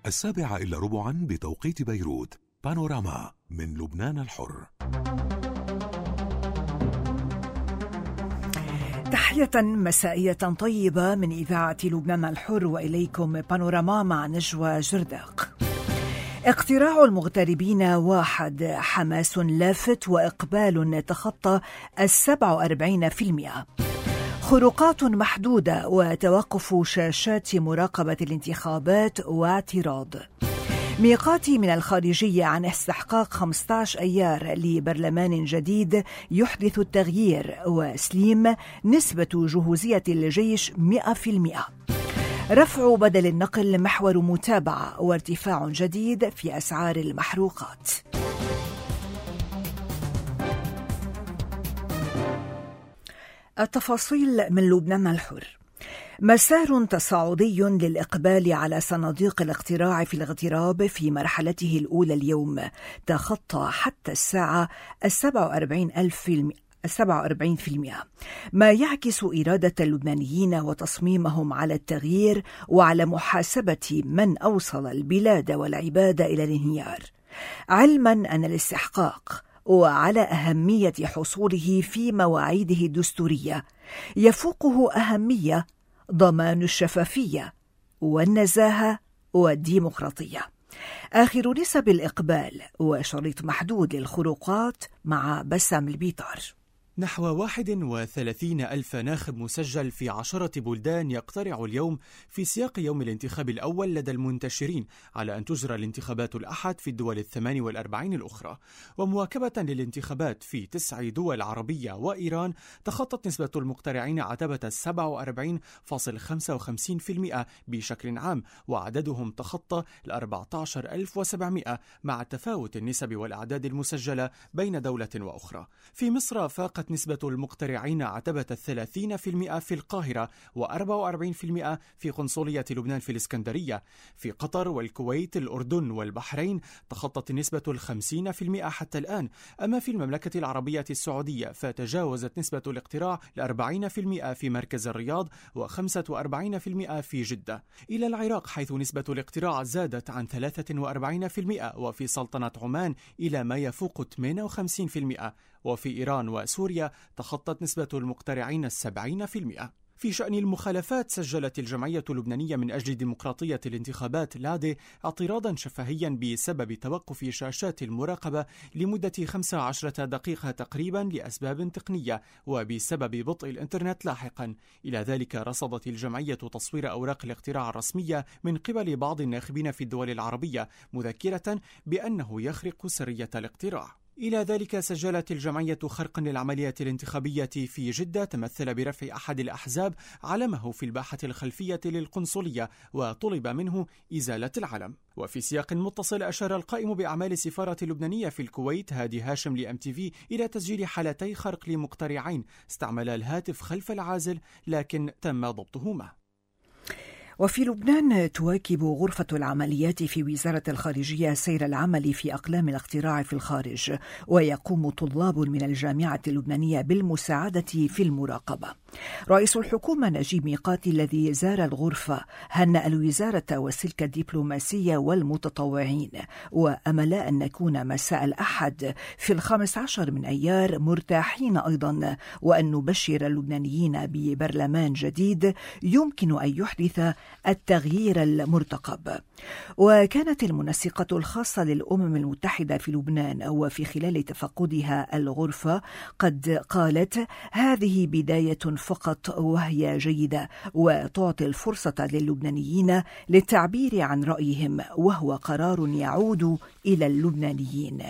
7:15 بتوقيت بيروت. بانوراما من لبنان الحر. تحية مسائية طيبة من إذاعة لبنان الحر، وإليكم بانوراما مع نجوى جرداق. اقتراع المغتربين 1، حماس لافت وإقبال تخطى 47%. خروقات محدودة وتوقف شاشات مراقبة الانتخابات واعتراض. ميقاتي من الخارجية عن استحقاق 15 أيار لبرلمان جديد يحدث التغيير، وسليم نسبة جهوزية الجيش 100%. رفع بدل النقل محور متابعة، وارتفاع جديد في أسعار المحروقات. التفاصيل من لبنان الحر. مسار تصاعدي للإقبال على صناديق الاقتراع في الاغتراب في مرحلته الأولى اليوم تخطى حتى الساعة 47%، ما يعكس إرادة اللبنانيين وتصميمهم على التغيير وعلى محاسبة من أوصل البلاد والعباد إلى الانهيار، علما أن الاستحقاق وعلى أهمية حصوله في مواعيده الدستورية يفوقه أهمية ضمان الشفافية والنزاهة والديمقراطية. آخر نسب الإقبال وشريط محدود للخروقات مع بسام البيطار. نحو 31,000 ناخب مسجل في 10 بلدان يقترع اليوم في سياق يوم الانتخاب الأول لدى المنتشرين على أن تجرى الانتخابات الأحد في الدول 48 الأخرى. ومواكبة للانتخابات في 9 دول عربية وإيران، تخطت نسبة المقترعين عتبة 47.55% بشكل عام، وعددهم تخطى 14,700 مع تفاوت النسب والأعداد المسجلة بين دولة وأخرى. في مصر فاقت نسبة المقترعين عتبة 30% في القاهرة و44% في قنصلية لبنان في الإسكندرية. في قطر والكويت الأردن والبحرين تخطت النسبة 50% حتى الآن. أما في المملكة العربية السعودية فتجاوزت نسبة الاقتراع 40% في مركز الرياض و45% في جدة. إلى العراق حيث نسبة الاقتراع زادت عن 43%، وفي سلطنة عمان إلى ما يفوق 58%، وفي إيران وسوريا تخطت نسبة المقترعين 70%. في شأن المخالفات، سجلت الجمعية اللبنانية من أجل ديمقراطية الانتخابات لادي اعتراضا شفهيا بسبب توقف شاشات المراقبة لمدة 15 دقيقة تقريبا لأسباب تقنية وبسبب بطء الإنترنت لاحقا. إلى ذلك رصدت الجمعية تصوير أوراق الاقتراع الرسمية من قبل بعض الناخبين في الدول العربية، مذكرة بأنه يخرق سرية الاقتراع. إلى ذلك سجلت الجمعية خرقا للعملية الانتخابية في جدة تمثل برفع أحد الأحزاب علمه في الباحة الخلفية للقنصلية، وطلب منه إزالة العلم. وفي سياق متصل، أشار القائم بأعمال السفارة اللبنانية في الكويت هادي هاشم لMTV إلى تسجيل حالتي خرق لمقترعين استعملا الهاتف خلف العازل، لكن تم ضبطهما. وفي لبنان تواكب غرفة العمليات في وزارة الخارجية سير العمل في أقلام الاقتراع في الخارج، ويقوم طلاب من الجامعة اللبنانية بالمساعدة في المراقبة. رئيس الحكومة نجيب ميقاتي الذي زار الغرفة هنأ الوزارة والسلك الدبلوماسية والمتطوعين، وأمل أن نكون مساء الأحد في 15 من أيار مرتاحين أيضا، وأن نبشر اللبنانيين ببرلمان جديد يمكن أن يحدث التغيير المرتقب. وكانت المنسقة الخاصة للأمم المتحدة في لبنان وفي خلال تفقدها الغرفة قد قالت: هذه بداية فقط وهي جيدة، وتعطي الفرصة للبنانيين للتعبير عن رأيهم، وهو قرار يعود إلى اللبنانيين.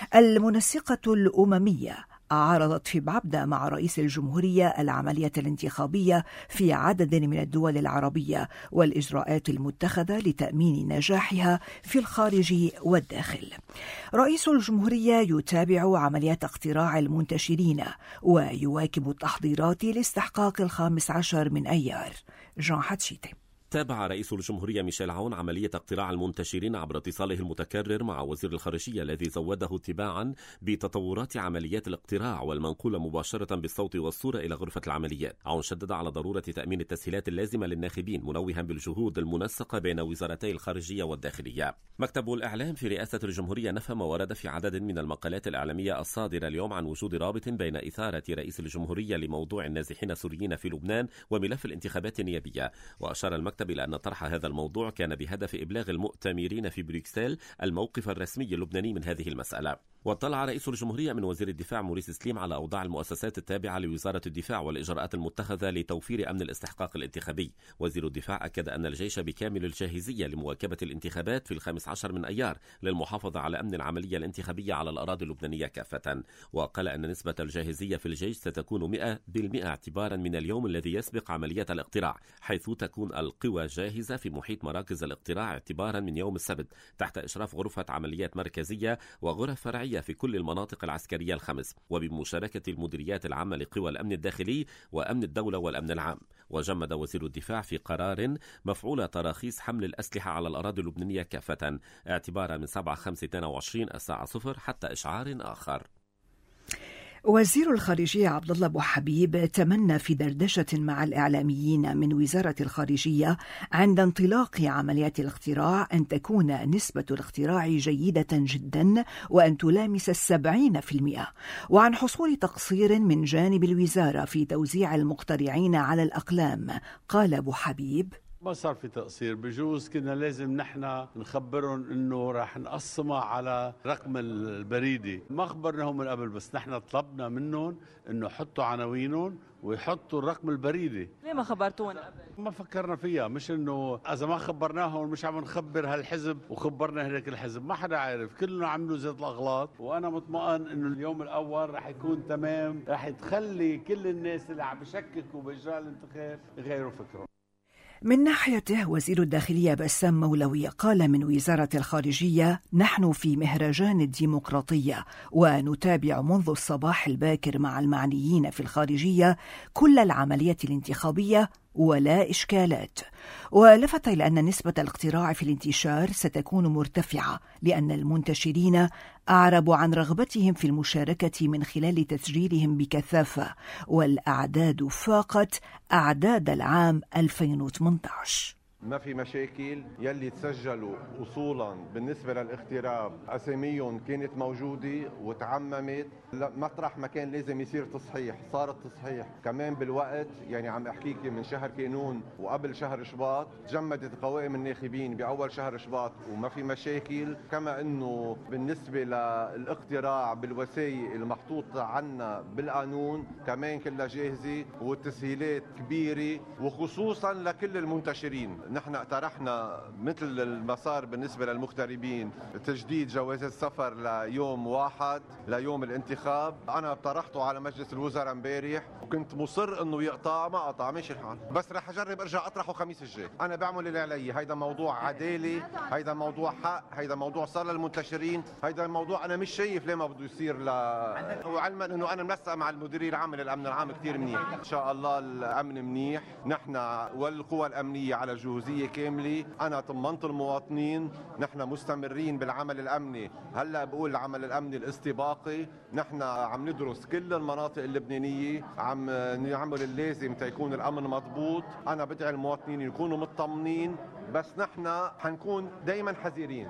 المنسقة الأممية عرضت في بعبدة مع رئيس الجمهورية العملية الانتخابية في عدد من الدول العربية والإجراءات المتخذة لتأمين نجاحها في الخارج والداخل. رئيس الجمهورية يتابع عمليات اقتراع المنتشرين ويواكب التحضيرات لاستحقاق 15 من أيار. جان حتشيتي. تابع رئيس الجمهورية ميشيل عون عملية اقتراع المنتشرين عبر اتصاله المتكرر مع وزير الخارجية الذي زوده تباعا بتطورات عمليات الاقتراع والمنقول مباشرة بالصوت والصورة إلى غرفة العمليات. عون شدد على ضرورة تأمين التسهيلات اللازمة للناخبين، منوها بالجهود المنسقة بين وزارتي الخارجية والداخلية. مكتب الإعلام في رئاسة الجمهورية نفى ما ورد في عدد من المقالات الإعلامية الصادرة اليوم عن وجود رابط بين إثارة رئيس الجمهورية لموضوع النازحين السوريين في لبنان وملف الانتخابات النيابية. وأشار المكتب إلى أن طرح هذا الموضوع كان بهدف إبلاغ المؤتمرين في بروكسل الموقف الرسمي اللبناني من هذه المسألة. واطلع رئيس الجمهورية من وزير الدفاع موريس سليم على أوضاع المؤسسات التابعة لوزارة الدفاع والإجراءات المتخذة لتوفير أمن الاستحقاق الانتخابي. وزير الدفاع أكد أن الجيش بكامل الجاهزية لمواكبة الانتخابات في 15 من أيار للمحافظة على أمن العملية الانتخابية على الأراضي اللبنانية كافة. وقال أن نسبة الجاهزية في الجيش ستكون 100% اعتبارا من اليوم الذي يسبق عملية الاقتراع، حيث تكون القوى جاهزة في محيط مراكز الاقتراع اعتبارا من يوم السبت تحت إشراف غرفة عمليات مركزية وغرف فرعية في كل المناطق العسكرية الخمس، وبمشاركة المديريات العامة لقوى الأمن الداخلي وأمن الدولة والأمن العام. وجمد وزير الدفاع في قرار مفعول تراخيص حمل الأسلحة على الأراضي اللبنانية كافة اعتبارا من 7/5/22 الساعة 0 حتى إشعار آخر. وزير الخارجية عبد الله أبو حبيب تمنى في دردشة مع الإعلاميين من وزارة الخارجية عند انطلاق عمليات الاقتراع أن تكون نسبة الاقتراع جيدة جدا وأن تلامس 70%، وعن حصول تقصير من جانب الوزارة في توزيع المقترعين على الأقلام. قال أبو حبيب: ما صار في تقصير، بجوز كنا لازم نحن نخبرهم انه راح نقسمها على رقم البريدي، ما خبرناهم من قبل، بس نحن طلبنا منهم انه يحطوا عناوينهم ويحطوا الرقم البريدي. ليه ما خبرتونا قبل؟ ما فكرنا فيها، مش انه اذا ما خبرناهم مش عم نخبر هالحزب وخبرنا هيك الحزب، ما حدا عارف، كلنا عملوا زيت الاغلاط، وانا مطمئن انه اليوم الاول رح يكون تمام، رح تخلي كل الناس اللي عم بشككوا باجراء الانتخاب يغيروا فكرهم. من ناحيته وزير الداخلية بسام مولوي قال من وزارة الخارجية: نحن في مهرجان الديمقراطية ونتابع منذ الصباح الباكر مع المعنيين في الخارجية كل العملية الانتخابية ولا إشكالات. ولفت إلى أن نسبة الاقتراع في الانتشار ستكون مرتفعة لأن المنتشرين أعربوا عن رغبتهم في المشاركة من خلال تسجيلهم بكثافة، والأعداد فاقت أعداد العام 2018. ما في مشاكل. يلي تسجلوا أصولا بالنسبة للاغتراب أساميهم كانت موجودة وتعممت مطرح ما كان لازم يصير تصحيح، صار التصحيح كمان بالوقت. يعني عم أحكيك من شهر كانون وقبل شهر شباط تجمدت قوائم الناخبين بأول شهر شباط وما في مشاكل. كما أنه بالنسبة للاقتراع بالوسائل المحطوطة عنا بالقانون كمان كلها جاهزة والتسهيلات كبيرة، وخصوصا لكل المنتشرين. نحن اقترحنا مثل المسار بالنسبة للمغتربين تجديد جوازات السفر ليوم 1 ليوم الانتخاب. أنا طرحته على مجلس الوزراء امبارح وكنت مصر إنه يقطع، ما قطع، ماشي الحال، بس رح أجرب أرجع أطرحه خميس الجاي. أنا بعمل اللي علي. هيدا موضوع عدالة، هيدا موضوع حق، هيدا موضوع صار للمنتشرين، هيدا الموضوع أنا مش شايف ليه ما بده يصير وعلما إنه أنا منسق مع المديرية العامة للأمن العام كتير منيح. إن شاء الله الأمن منيح، نحن والقوى الأمنية على جهوزية كاملة. أنا طمنت المواطنين، نحن مستمرين بالعمل الأمني. هلأ بقول العمل الأمني الاستباقي، نحن عم ندرس كل المناطق اللبنانية، عم نعمل اللازم تيكون الأمن مضبوط. أنا بدعي المواطنين يكونوا مطمنين، بس نحن حنكون دايما حذرين.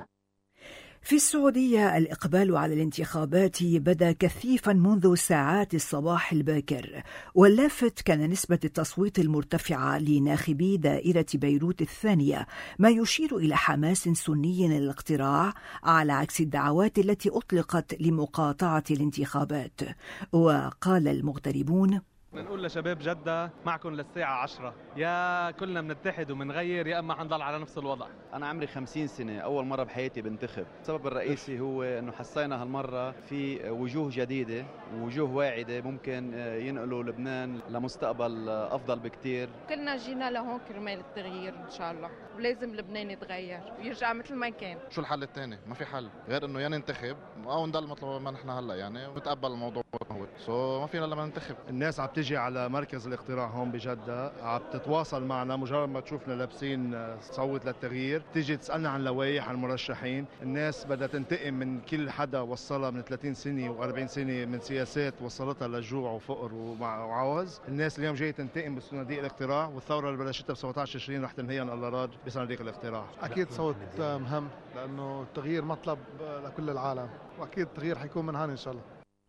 في السعودية الإقبال على الانتخابات بدا كثيفا منذ ساعات الصباح الباكر، واللافت كان نسبة التصويت المرتفعة لناخبي دائرة بيروت الثانية، ما يشير إلى حماس سني للاقتراع على عكس الدعوات التي أطلقت لمقاطعة الانتخابات. وقال المغتربون: بنقول لشباب جدة معكم للساعة 10، يا كلنا بنتحد ومنغير يا أما حنضل على نفس الوضع. أنا عمري 50 سنة، أول مرة بحياتي بنتخب. السبب الرئيسي هو أنه حسينا هالمرة في وجوه جديدة ووجوه واعدة ممكن ينقلوا لبنان لمستقبل أفضل بكتير. كلنا جينا لهون كرمال التغيير إن شاء الله، ولازم لبنان يتغير ويرجع مثل ما كان. شو الحل الثاني؟ ما في حل غير أنه يا ننتخب أو نضل مثل ما نحن هلا، يعني ونتقبل الموضوع. ما فينا لما ننتخب. الناس عم تجي تجي على مركز الاقتراع هون بجدة، عم تتواصل معنا مجرد ما تشوفنا لابسين صوت للتغيير، تيجي تسألنا عن لوائح، عن مرشحين. الناس بدها تنتقم من كل حدا وصلها من 30 سنة و40 سنة من سياسات وصلتها للجوع وفقر وعوز. الناس اليوم جاي تنتقم بصناديق الاقتراع، والثورة اللي بلشتها ب 17 تشرين رح تنهيها ان الله راد بصناديق الاقتراع. اكيد صوت مهم، لانه التغيير مطلب لكل العالم، واكيد التغيير حيكون من هون ان شاء الله.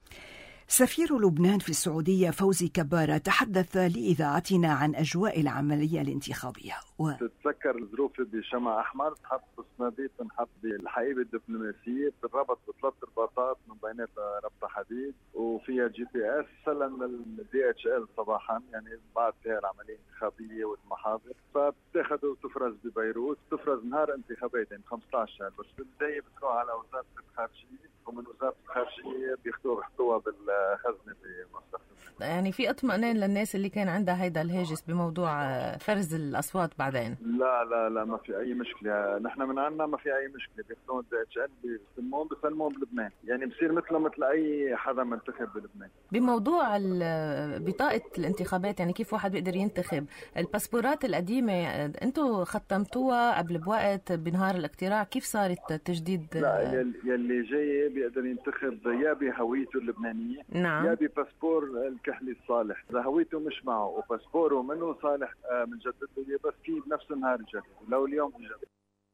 سفير لبنان في السعودية فوزي كبارة تحدث لإذاعتنا عن أجواء العملية الانتخابية. تتذكر الظروف بشمع أحمر، تحط بالصناديق، تنحط بالحقيبة الدبلوماسية، بتربط بثلاث رباطات من بيناتها ربطة حديد وفيها GPS. سلم الDHL صباحا، يعني بعد فيها العملية الانتخابية والمحاضر، فبتاخذ وتفرز ببيروت. تفرز نهار انتخابات يعني 15 شهر، بس بالبداية بتروح على وزارة الخارجية، ومن وزارة الخارجية بيحطوها بالخزنة بمصرف. يعني في اطمئنان للناس اللي كان عندها هيدا الهاجس بموضوع فرز الأصوات بعدين؟ لا ما في أي مشكلة. نحن من عنا ما في أي مشكلة. بياخذون DHL بيسلمون بلبنان، يعني بصير مثل أي حدا منتخب بلبنان. بموضوع بطاقة الانتخابات، يعني كيف واحد بيقدر ينتخب؟ الباسبورات القديمة أنتوا ختمتوها قبل بوقت بنهار الاقتراع، كيف صارت تجديد؟ لا، يلي جاي بيقدر ينتخب يا بهويته اللبنانية، نعم، يا بباسبور الكحلي الصالح. إذا هويته مش معه وباسبوره منه صالح بنجدد له، بس في بنفس النهار الجديد، لو اليوم بنجدد.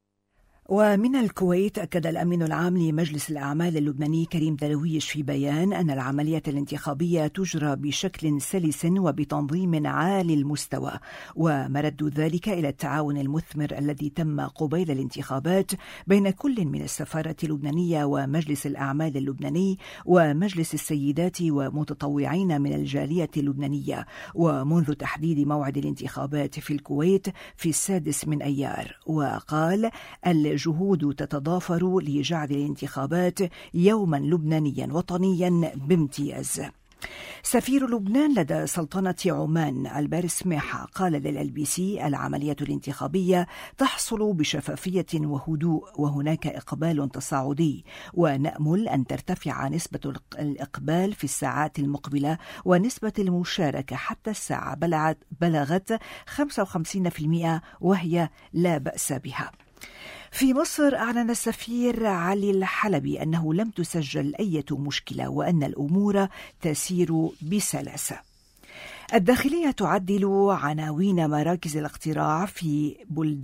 ومن الكويت أكد الأمين العام لمجلس الأعمال اللبناني كريم دلويش في بيان أن العملية الانتخابية تجرى بشكل سلس وبتنظيم عالي المستوى، ومرد ذلك إلى التعاون المثمر الذي تم قبيل الانتخابات بين كل من السفارة اللبنانية ومجلس الأعمال اللبناني ومجلس السيدات ومتطوعين من الجالية اللبنانية، ومنذ تحديد موعد الانتخابات في الكويت في 6 من أيار. وقال الجهود تتضافر لجعل الانتخابات يوما لبنانيا وطنيا بامتياز. سفير لبنان لدى سلطنة عمان البير سماحة قال للLBC العملية الانتخابية تحصل بشفافية وهدوء، وهناك إقبال تصاعدي، ونأمل أن ترتفع نسبة الإقبال في الساعات المقبلة، ونسبة المشاركة حتى الساعة بلغت 55%، وهي لا بأس بها. في مصر أعلن السفير علي الحلبي أنه لم تسجل أي مشكلة وأن الأمور تسير بسلاسة. الداخلية تعدل عناوين مراكز الاقتراع في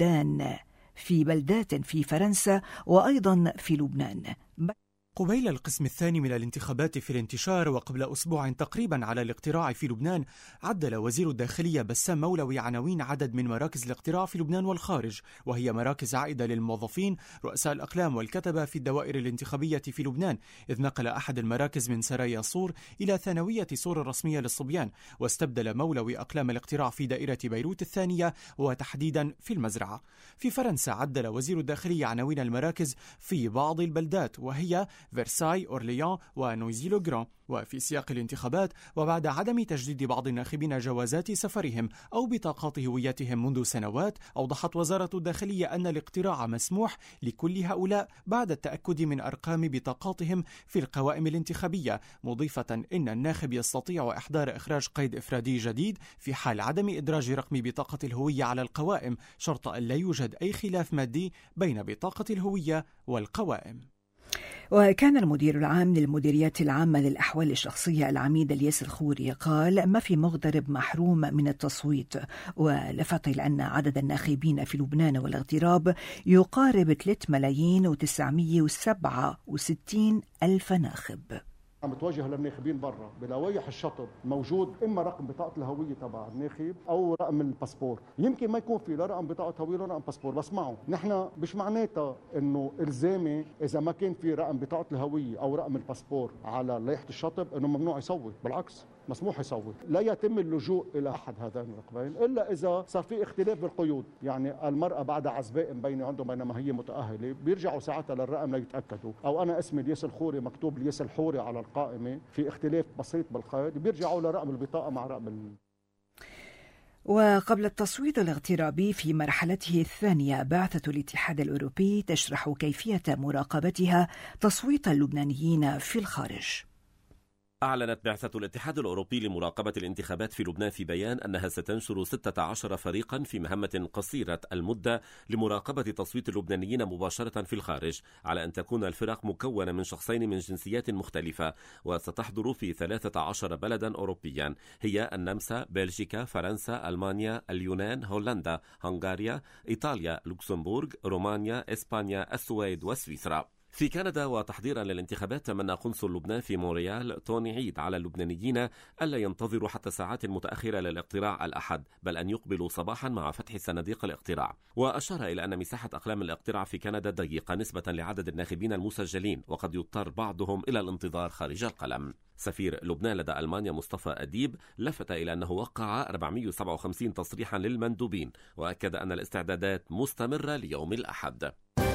بلدات في فرنسا وأيضا في لبنان. قبيل القسم الثاني من الانتخابات في الانتشار، وقبل أسبوع تقريبا على الاقتراع في لبنان، عدل وزير الداخلية بسام مولوي عناوين عدد من مراكز الاقتراع في لبنان والخارج، وهي مراكز عائدة للموظفين رؤساء الأقلام والكتبة في الدوائر الانتخابية في لبنان، إذ نقل أحد المراكز من سرايا صور إلى ثانوية صور الرسمية للصبيان، واستبدل مولوي أقلام الاقتراع في دائرة بيروت الثانية وتحديدا في المزرعة. في فرنسا عدل وزير الداخلية عناوين المراكز في بعض البلدات، وهي فرساي، أورليان ونويزي لو غران. وفي سياق الانتخابات، وبعد عدم تجديد بعض الناخبين جوازات سفرهم أو بطاقات هويتهم منذ سنوات، أوضحت وزارة الداخلية أن الاقتراع مسموح لكل هؤلاء بعد التأكد من أرقام بطاقاتهم في القوائم الانتخابية، مضيفة إن الناخب يستطيع إحضار إخراج قيد إفرادي جديد في حال عدم إدراج رقم بطاقة الهوية على القوائم، شرط أن لا يوجد أي خلاف مادي بين بطاقة الهوية والقوائم. وكان المدير العام للمديريات العامة للأحوال الشخصية العميد الياس الخوري قال ما في مغترب محروم من التصويت، ولفت إلى أن عدد الناخبين في لبنان والاغتراب يقارب 3,967,000 ناخب. عم بتوجه للناخبين برا بلوائح الشطب موجود اما رقم بطاقه الهويه تبع الناخب او رقم الباسبور. يمكن ما يكون في لا رقم بطاقه هويه ولا رقم باسبور، بس معه نحن مش معناتها انه الزامي اذا ما كان في رقم بطاقه الهويه او رقم الباسبور على لائحه الشطب انه ممنوع يصوت، بالعكس مسموح يصوت. لا يتم اللجوء الى احد هذين الرقمين الا اذا صار في اختلاف بالقيود، يعني المراه بعد عزباء مبينه عندهم بينما هي متاهله بيرجعوا ساعتها للرقم ليتاكدوا، او انا اسمي الياس الخوري مكتوب الياس الحوري على القائمه في اختلاف بسيط بالقيد، بيرجعوا لرقم البطاقه مع رقم وقبل التصويت الاغترابي في مرحلته الثانية، بعثة الاتحاد الأوروبي تشرح كيفية مراقبتها تصويت اللبنانيين في الخارج. أعلنت بعثة الاتحاد الأوروبي لمراقبة الانتخابات في لبنان في بيان أنها ستنشر 16 فريقا في مهمة قصيرة المدة لمراقبة تصويت اللبنانيين مباشرة في الخارج، على أن تكون الفرق مكونة من شخصين من جنسيات مختلفة، وستحضر في 13 بلدا أوروبيا هي النمسا، بلجيكا، فرنسا، ألمانيا، اليونان، هولندا، هنغاريا، إيطاليا، لوكسمبورغ، رومانيا، إسبانيا، السويد وسويسرا. في كندا وتحضيرا للانتخابات تمنى قنصل لبنان في مونريال توني عيد على اللبنانيين ألا ينتظروا حتى الساعات المتأخرة للاقتراع الأحد، بل أن يقبلوا صباحا مع فتح صناديق الاقتراع. وأشار إلى أن مساحة أقلام الاقتراع في كندا ضيقة نسبة لعدد الناخبين المسجلين، وقد يضطر بعضهم إلى الانتظار خارج القلم. سفير لبنان لدى ألمانيا مصطفى أديب لفت إلى أنه وقع 457 تصريحا للمندوبين، وأكد أن الاستعدادات مستمرة ليوم الأحد.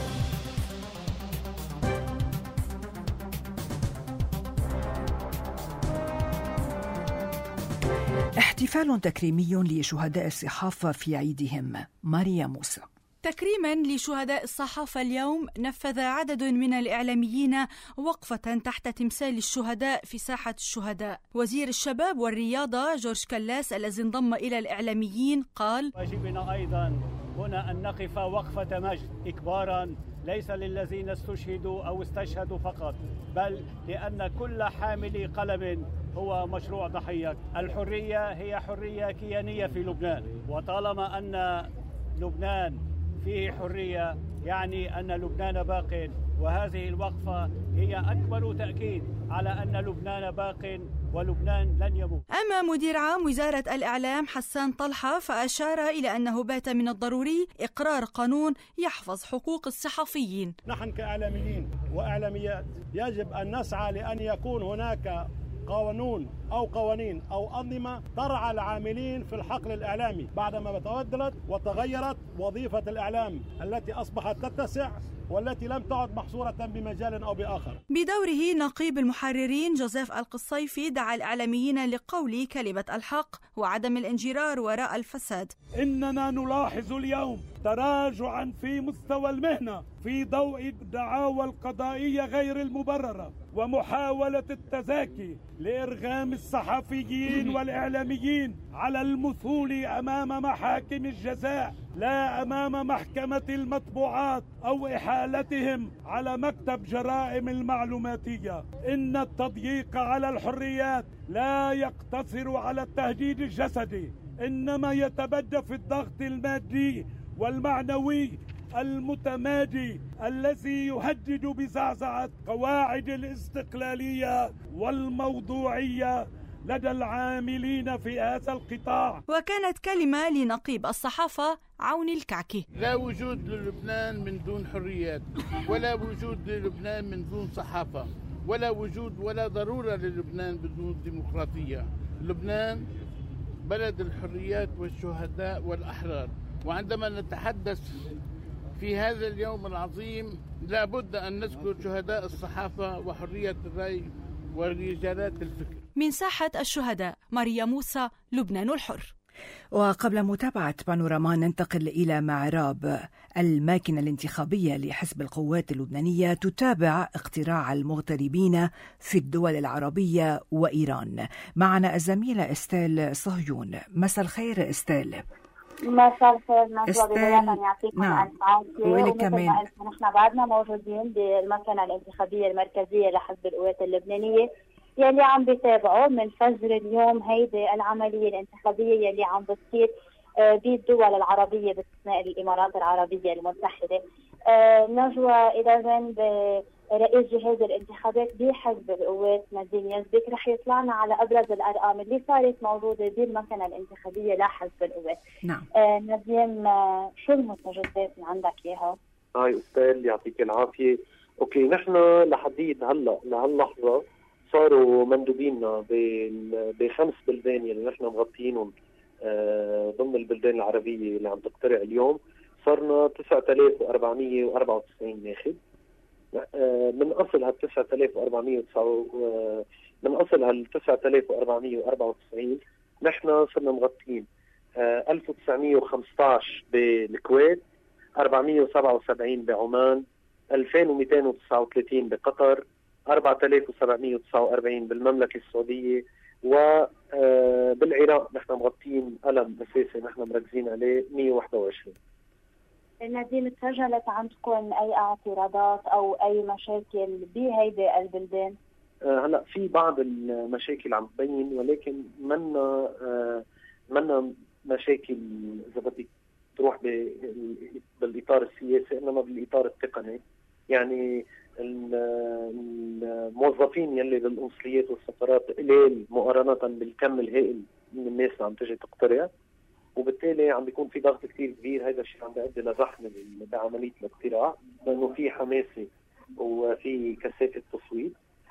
احتفال تكريمي لشهداء الصحافة في عيدهم. ماريا موسى. تكريما لشهداء الصحافة اليوم نفذ عدد من الإعلاميين وقفة تحت تمثال الشهداء في ساحة الشهداء. وزير الشباب والرياضة جورج كلاس الذي انضم إلى الإعلاميين قال: واجبنا أيضا هنا أن نقف وقفة مجد إكبارا ليس للذين استشهدوا أو استشهدوا فقط، بل لأن كل حامل قلم هو مشروع ضحية. الحرية هي حرية كيانية في لبنان، وطالما أن لبنان فيه حرية يعني أن لبنان باق، وهذه الوقفة هي أكبر تأكيد على أن لبنان باق ولبنان لن يموت. أما مدير عام وزارة الإعلام حسان طلحة فأشار إلى أنه بات من الضروري إقرار قانون يحفظ حقوق الصحفيين. نحن كإعلاميين وإعلاميات يجب أن نسعى لأن يكون هناك قانون أو قوانين أو أنظمة ترعى العاملين في الحقل الإعلامي بعدما تبدلت وتغيرت وظيفة الإعلام التي أصبحت تتسع والتي لم تعد محصورة بمجال أو بآخر. بدوره نقيب المحررين جوزيف القصيفي دعا الإعلاميين لقول كلمة الحق وعدم الانجرار وراء الفساد. إننا نلاحظ اليوم تراجعا في مستوى المهنة في ضوء الدعاوى القضائية غير المبررة ومحاولة التزاكي لإرغام الصحفيين والإعلاميين على المثول أمام محاكم الجزاء لا أمام محكمة المطبوعات أو إحالتهم على مكتب جرائم المعلوماتية. إن التضييق على الحريات لا يقتصر على التهديد الجسدي، إنما يتبدى في الضغط المادي والمعنوي المتمادي الذي يهدد بزعزعة قواعد الاستقلالية والموضوعية لدى العاملين في هذا القطاع. وكانت كلمة لنقيب الصحافة عون الكعكي. لا وجود للبنان من دون حريات، ولا وجود للبنان من دون صحافة، ولا وجود ولا ضرورة للبنان بدون ديمقراطية. لبنان بلد الحريات والشهداء والأحرار، وعندما نتحدث في هذا اليوم العظيم لا بد أن نذكر شهداء الصحافة وحرية الرأي ورجالات الفكر. من ساحة الشهداء ماريا موسى، لبنان الحر. وقبل متابعة بانوراما ننتقل إلى معراب. الماكينة الانتخابية لحزب القوات اللبنانية تتابع اقتراع المغتربين في الدول العربية وإيران. معنا الزميلة استيل صهيون. مساء الخير استيل. مساء الخير نجوى. بداية يعطيكم نعم. ألف عافية. وإلك كمان. نحن بعدنا موجودين بالمكنة الانتخابية المركزية لحزب القوات اللبنانية يلي عم بيتابعوا من فجر اليوم هيدي العملية الانتخابية يلي عم بتصير بالدول العربية باستثناء الإمارات العربية المتحدة. نجوى إلى جانب رئيس جهاز الانتخابات بحزب القوات نادين يزبك رح يطلعنا على أبرز الأرقام اللي صارت موجودة بالمكنة الانتخابية لحزب القوات. نعم. نادين شو المستجدات اللي عندك إياها؟ هاي أستاذ يعطيك العافية. أوكي، نحن لحديد هلا لهاللحظة صاروا مندوبينا بخمس بلدان اللي نحن مغطيينهم ضمن البلدان العربية اللي عم تقترع اليوم. صرنا 9494 ناخب من أصل هال 9494 نحن صرنا مغطيين 1915 بالكويت، 477 بعمان، 2239 بقطر، 4749 بالمملكة السعودية، وبالعراق نحن مغطين ألم أساسي نحن مركزين عليه 121. نادين، تسجلت عندكم أي اعتراضات أو أي مشاكل بهيدي البلدان؟ هلا في بعض المشاكل عم تبين، ولكن منا مشاكل إذا بدك تروح بالإطار السياسي، إنما بالإطار التقني. يعني الموظفين يلي بالقنصليات والسفارات قليل مقارنة بالكم الهائل من الناس اللي عم تجي تقترع، وبالتالي عم بيكون في ضغط كثير كبير. هذا الشيء عم بيؤدي لزحمه بعمليه الاقتراع، لانه في حماسه وفي كثافه تصويت.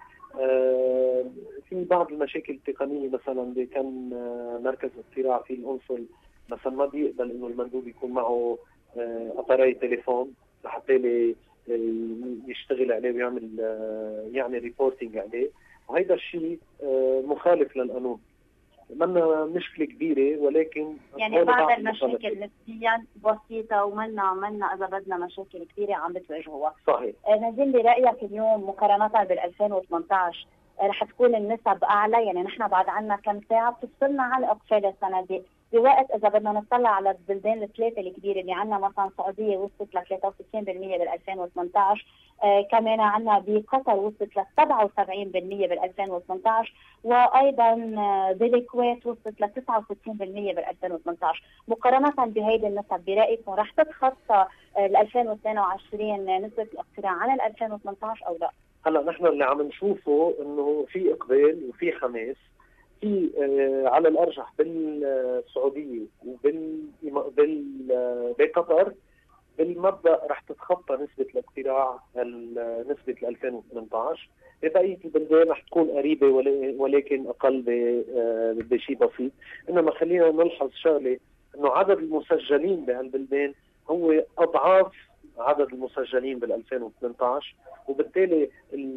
في بعض المشاكل التقنيه، مثلا كان مركز اقتراع في القنصل مثلا ما بيقبل انه المندوب يكون معه اباري تليفون لحتى يشتغل عليه ويعمل يعني ريبورتينج عليه، وهذا الشيء مخالف للقانون. منا مشكلة كبيرة، ولكن يعني بعض المشاكل نسبيا بسيطة، ومنا إذا بدنا مشاكل كبيرة عم بتواجهوها. صحيح. نزل لي رأيك اليوم مقارنة بال 2018 رح تكون النسب أعلى؟ يعني نحن بعد عنا كم ساعة بتفصلنا عن إقفال الصناديق، بوقت إذا بدنا نطلع على البلدان الثلاثة الكبيرة اللي عنا، مثلا السعودية وصلت ل 63% بال 2018، كمان عنا بقطر وصلت ل 77% بال 2018، وأيضا بالكويت وصلت ل 69% بال 2018. مقارنة بهيدي النسب برأيكم رح تتخطى ال 2022 نسبة الاقتراع عن ال 2018 أو لا؟ هلا نحن اللي عم نشوفه إنه في إقبال وفي حماس، في على الأرجح بالسعودية بقطر بالمبدأ رح تتخطى نسبة الاقتراع نسبة 2018. بقية البلدان رح تكون قريبة ولكن أقل بشيء بسيط. إنما خلينا نلحظ شغلة، إنه عدد المسجلين بهالبلدان هو أضعاف عدد المسجلين بال 2018، وبالتالي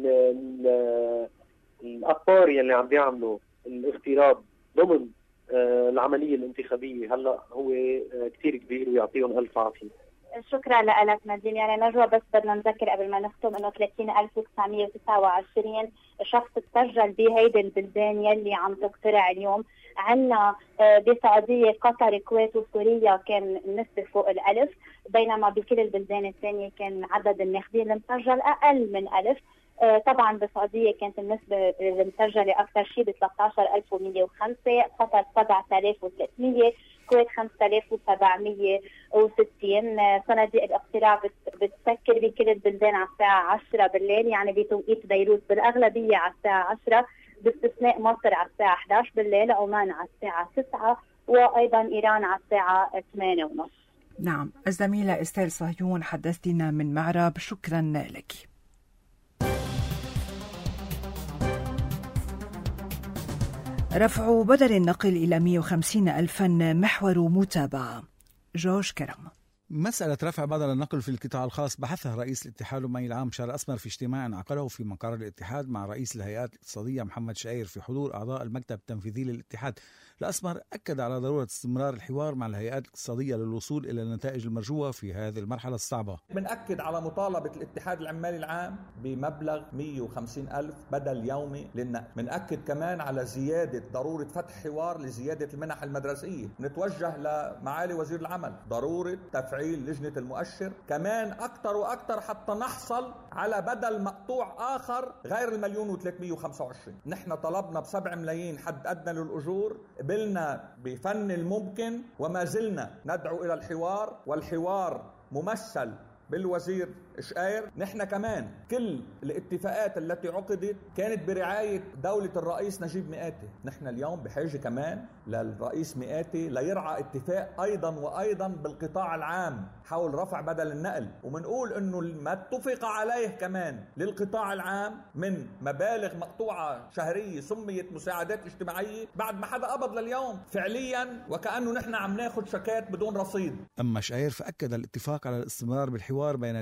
الأقطار يلي عم بيعملوا الاغتراب ضمن العملية الانتخابية هلا هو كتير كبير، ويعطيهم ألف عافية. شكرا لك نادين. يعني نجوى، بس بدنا نذكر قبل ما نختم انه 30,929 شخص تسجل بهيدي البلدان يلي عم تقترع اليوم. عنا بسعودية، قطر، الكويت وسوريا كان النسبة فوق 1000، بينما بكل البلدان الثانية كان عدد الناخبين المسجل أقل من 1000. طبعا بالسعودية كانت النسبة المسجلة أكثر شيء ب 13,105، قطر 7,300، الكويت 5,760. صناديق الاقتراع بتسكر بكل البلدان على الساعة 10 بالليل، يعني بتوقيت بيروت بالأغلبية على الساعة 10، باستثناء مصر على الساعة 11 بالليل، عمان على الساعة 9، وأيضا إيران على الساعة 8:30. نعم، الزميلة إستيل صهيون حدثتنا من معرب، شكرا لك. رفع بدل النقل إلى 150,000 محور متابعة. جورج كرم. مسألة رفع بدل النقل في القطاع الخاص بحثها رئيس الاتحاد الأممي العام بشار أسمر في اجتماع عقده في مقر الاتحاد مع رئيس الهيئات الاقتصادية محمد شعير في حضور أعضاء المكتب التنفيذي للاتحاد. الأسمر أكد على ضرورة استمرار الحوار مع الهيئات الاقتصادية للوصول إلى النتائج المرجوة في هذه المرحلة الصعبة. بنأكد على مطالبة الاتحاد العمالي العام بمبلغ 150,000 بدل يومي للنقل. بنأكد كمان على زيادة ضرورة فتح حوار لزيادة المنح المدرسية. نتوجه لمعالي وزير العمل ضرورة تفعيل لجنة المؤشر كمان أكتر وأكتر حتى نحصل على بدل مقطوع آخر غير 1,325,000. نحن طلبنا ب7 ملايين حد أدنى للأجور، قبلنا بفن الممكن، وما زلنا ندعو إلى الحوار، والحوار ممثل بالوزير شقير. نحن كمان كل الاتفاقات التي عقدت كانت برعاية دولة الرئيس نجيب مئاتي. نحن اليوم بحاجة كمان للرئيس مئاتي ليرعى اتفاق أيضا وأيضا بالقطاع العام حول رفع بدل النقل، ومنقول أنه ما اتفق عليه كمان للقطاع العام من مبالغ مقطوعة شهرية سميت مساعدات اجتماعية بعد ما حدا قبض لليوم فعليا، وكأنه نحن عم ناخد شكات بدون رصيد. أما شقير فأكد الاتفاق على الاستمرار بالحوار بين الاتحاد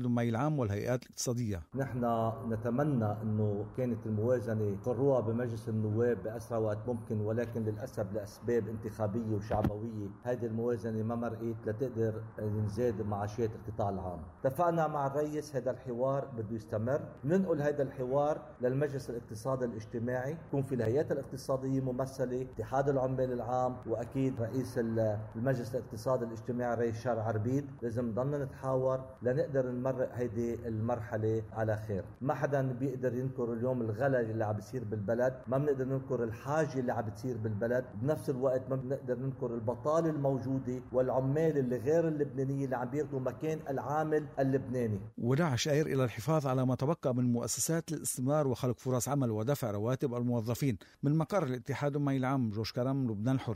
الاتحاد المالي العام والهيئات الاقتصادية. نحن نتمنى أنه كانت الموازنة قروها بمجلس النواب بأسرع وقت ممكن، ولكن للأسف لأسباب انتخابية وشعبوية هذه الموازنة ما مرقت لتقدر ينزاد معاشات القطاع العام. اتفقنا مع الرئيس هذا الحوار بده يستمر، ننقل هذا الحوار للمجلس الاقتصادي الاجتماعي، يكون في الهيئات الاقتصادية ممثلة، اتحاد العمال العام، وأكيد رئيس المجلس الاقتصادي الاجتماعي الرئيس شارع عربيد. لازم نضلنا نتحاور لنقدر نمرق هيدي المرحلة على خير. ما حدا بيقدر ينكر اليوم الغلا اللي عم بيصير بالبلد، ما بنقدر ننكر الحاجة اللي عم بتصير بالبلد، بنفس الوقت ما بنقدر ننكر البطالة الموجودة والعمال اللي غير اللبنانية اللي عم بياخذوا مكان العامل اللبناني. ودعا شاعر إلى الحفاظ على ما تبقى من مؤسسات الاستثمار وخلق فرص عمل ودفع رواتب الموظفين. من مقر الاتحاد المالي العام جورج كرم، لبنان الحر.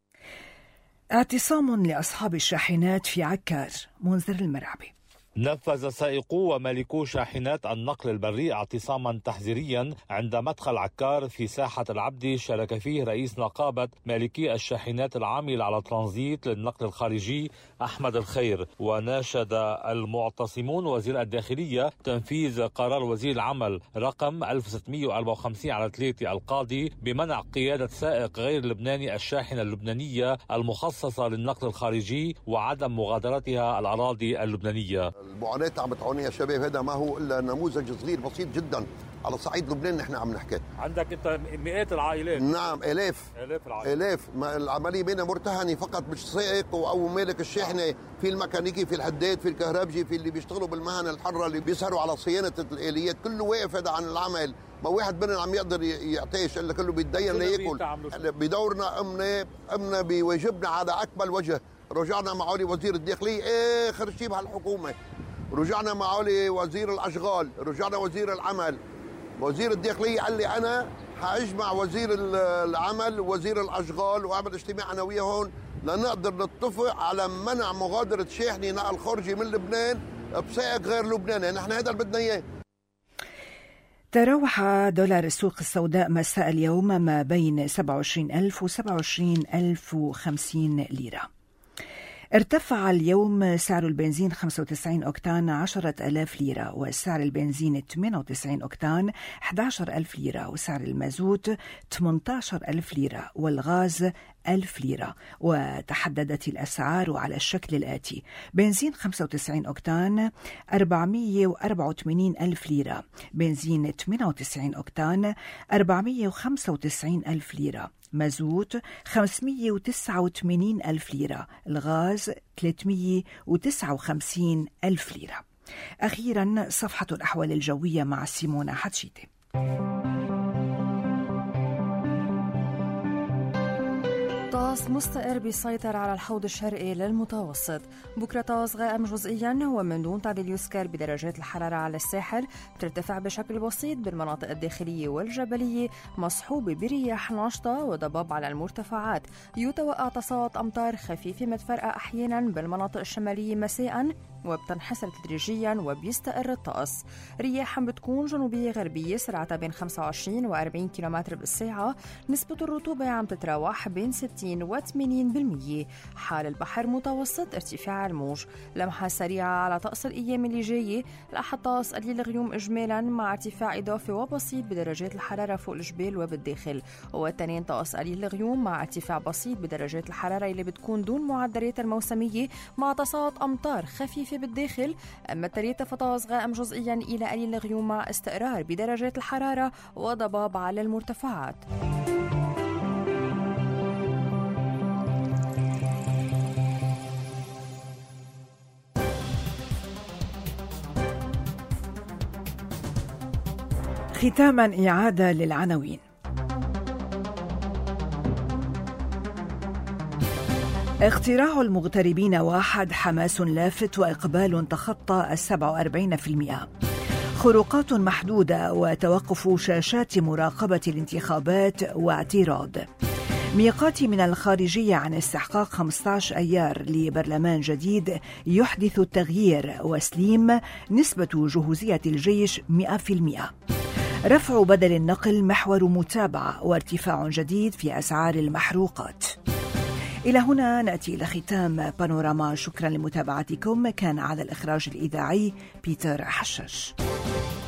اعتصام لأصحاب الشاحنات في عكار، منذر المرعبي. نفذ سائقو ومالكو شاحنات النقل البري اعتصاما تحذيريا عند مدخل عكار في ساحة العبدي، شارك فيه رئيس نقابة مالكي الشاحنات العاملة على ترانزيت للنقل الخارجي أحمد الخير. وناشد المعتصمون وزير الداخلية تنفيذ قرار وزير العمل رقم 1654/3 القاضي بمنع قيادة سائق غير لبناني الشاحنة اللبنانية المخصصة للنقل الخارجي وعدم مغادرتها الأراضي اللبنانية. المعاناة عم بتعانيها شباب، هذا ما هو إلا نموذج صغير بسيط جدا على صعيد لبنان. نحن عم نحكي عندك انت مئات العائلات. نعم، آلاف العملية بينها مرتهنة فقط، مش سائق أو مالك الشاحنة، في الميكانيكي، في الحداد، في الكهربجي، في اللي بيشتغلوا بالمهن الحرة، اللي بيسهروا على صيانة الآليات، كله واقف هذا عن العمل. ما واحد منهم عم يقدر يعطيش إلا كله بيتدين ليأكل. بدورنا أمنا بواجبنا على أكمل وجه. رجعنا معالي وزير الداخلية آخر شيء بهالحكومة، رجعنا معالي وزير الأشغال، رجعنا وزير العمل. وزير الداخلية قال لي أنا حأجمع وزير العمل ووزير الأشغال وأعمل اجتماع أنا وياهم لنقدر نتفق على منع مغادرة شاحنة نقل خارجي من لبنان بسائق غير لبناني. نحن هذا اللي بدنا إياه. تراوح دولار السوق السوداء مساء اليوم ما بين 27,000 و 27,050 ليرة. ارتفع اليوم سعر البنزين 95 أوكتان 10,000 ليرة، وسعر البنزين 98 أوكتان 11,000 ليرة، وسعر المازوت 18,000 ليرة، والغاز 1000 ليرة. وتحددت الأسعار على الشكل الآتي: بنزين 95 أوكتان 484,000 ليرة، بنزين 98 أوكتان 495,000 ليرة، مازوت 589,000 ليرة، الغاز 359,000 ليرة. أخيرا صفحة الأحوال الجوية مع سيمونا حتشيتي. طقس مستقر بيسيطر على الحوض الشرقي للمتوسط. بكرة طقس غائم جزئيا ومن دون تعديل يذكر بدرجات الحرارة على الساحل، بترتفع بشكل بسيط بالمناطق الداخلية والجبلية، مصحوبة برياح ناشطة وضباب على المرتفعات. يتوقع تصاعد أمطار خفيفة متفرقة أحيانا بالمناطق الشمالية مساء، وبتنحسر تدريجيا وبيستقر الطقس. رياح بتكون جنوبية غربية سرعتها بين 25 و 40 كيلومتر بالساعة. نسبة الرطوبة عم تتراوح بين 60 و 80%. حال البحر متوسط ارتفاع الموج. لمحة سريعة على طقس الأيام اللي جاية. الأحد طقس قليل الغيوم إجمالا مع ارتفاع إضافي وبسيط بدرجات الحرارة فوق الجبال وبالداخل، والتنين طقس قليل الغيوم مع ارتفاع بسيط بدرجات الحرارة اللي بتكون دون معدلات الموسمية مع تصاعد أمطار خفيفة بالداخل. أما الثلاثة فطقس غائم جزئيا إلى قليل الغيوم مع استقرار بدرجات الحرارة وضباب على المرتفعات. ختاما إعادة للعناوين. اقتراع المغتربين واحد، حماس لافت وإقبال تخطى 47%. خروقات محدودة وتوقف شاشات مراقبة الانتخابات واعتراض. ميقاتي من الخارجية عن استحقاق 15 أيار لبرلمان جديد يحدث التغيير، وسليم نسبة جهوزية الجيش 100%. رفع بدل النقل محور متابعة، وارتفاع جديد في أسعار المحروقات. إلى هنا نأتي إلى ختام بانوراما. شكرا لمتابعتكم. كان على الإخراج الإذاعي بيتر حشش.